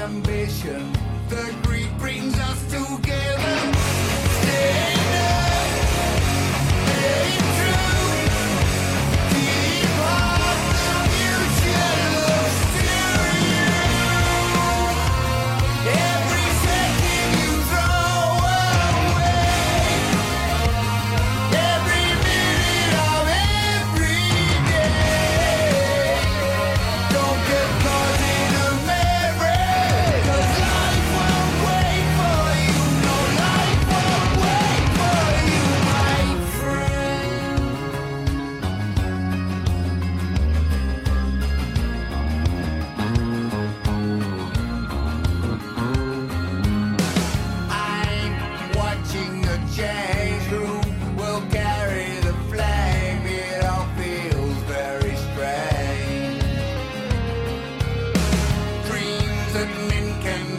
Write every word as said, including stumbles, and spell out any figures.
ambition. The greed brings us together. Stand up, stay true. Keep on, the future looks to you. Every second you throw away, every minute of every day. Don't get caught in a mirror, 'cause life won't wait for you. No, life won't wait for you, my friend. I'm watching the change. Who will carry the flame? It all feels very strange. Dreams that men can